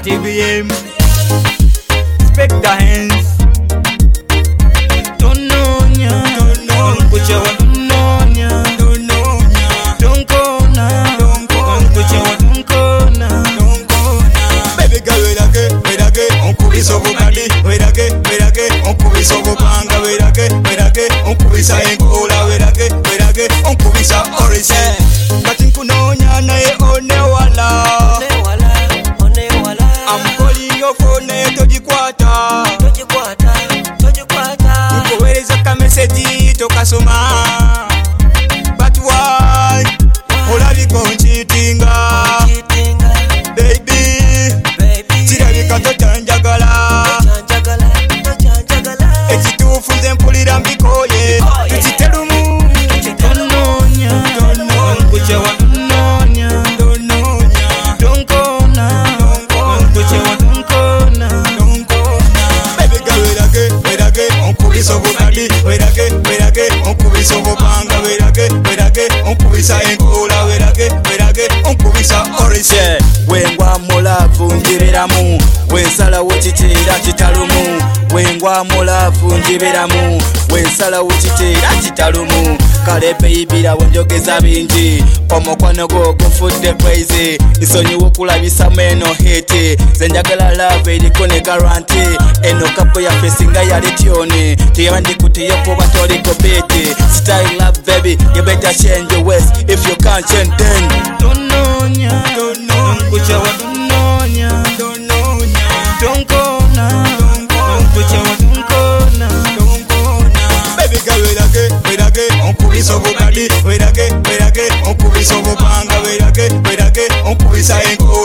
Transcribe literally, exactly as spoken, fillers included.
T B M. Spec the hands. Don't know ya. Don't know. Put your don't know ya. Don't know ya. Don't go now. Don't go. Put your don't go now. Don't go now. Baby girl, wait again, wait again. On kubisa bukadi. Wait again, wait again. On kubisa bukanga. Wait again, wait again. On kubisa enkola. Wait again, wait again. On kubisa origin. Kati kunonya na ye one wala. One wala, one wala. I'm calling your phone, tojikwata. Tojikwata, tojikwata. Nikuweleza ka message tokasoma. But why? Olabiko nchitinga. Baby, kirabika tojanjagala. Ekituufu nze mpulira mbikoye. Tukiterumu. Tononya. Nkucewa tononya. Don't go now. Nkucewa don't go now. Baby girl, wait again, wait again. Onkubisa obukadi. Wait again, wait again. Onkubisa obupanga. Wait again, wait again. Onkubisa enkola. Wait again, wait again. Onkubisa origin. Wengwa mulavu njibiramu, wensalawo kiteera kitalumu. Wengwa mulavu njibiramu, wensalawo kiteera kitalumu. Kale baby lawo njogeza bingi, omukwano gwo gufudde crazy. Nsonyiwa okulabisamu eno hiti, nze njagala love eriko ne guarantee. Eno kapo yaffe singa yali tyoni, teyandikuteyo kuba toliko beati. Style love baby, you better change your ways. If you can't change then Tononya. Nkucewa tononya. Don't go now. Nkucewa don't go now. Baby girl, wait again, wait again. Onkubisa obukadi. Wait again, wait again. Onkubisa obupanga. Wait again, wait again. Onkubisa enkola.